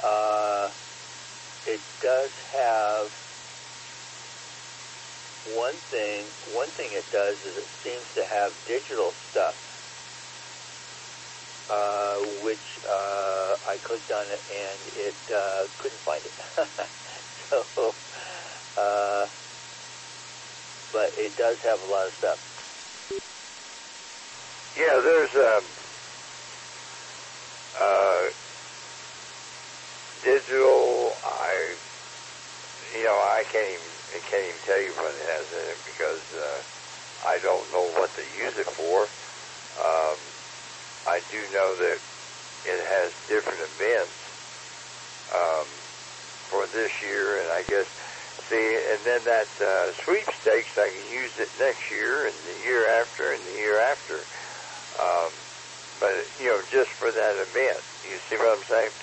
Uh, it does have one thing. One thing it does is it seems to have digital stuff, which I clicked on it and it couldn't find it. So, but it does have a lot of stuff. Yeah, there's digital. I can't even tell you what it has in it because I don't know what to use it for. I do know that it has different events for this year, and I guess and then that sweepstakes, I can use it next year and the year after and the year after. But just for that event, you see what I'm saying?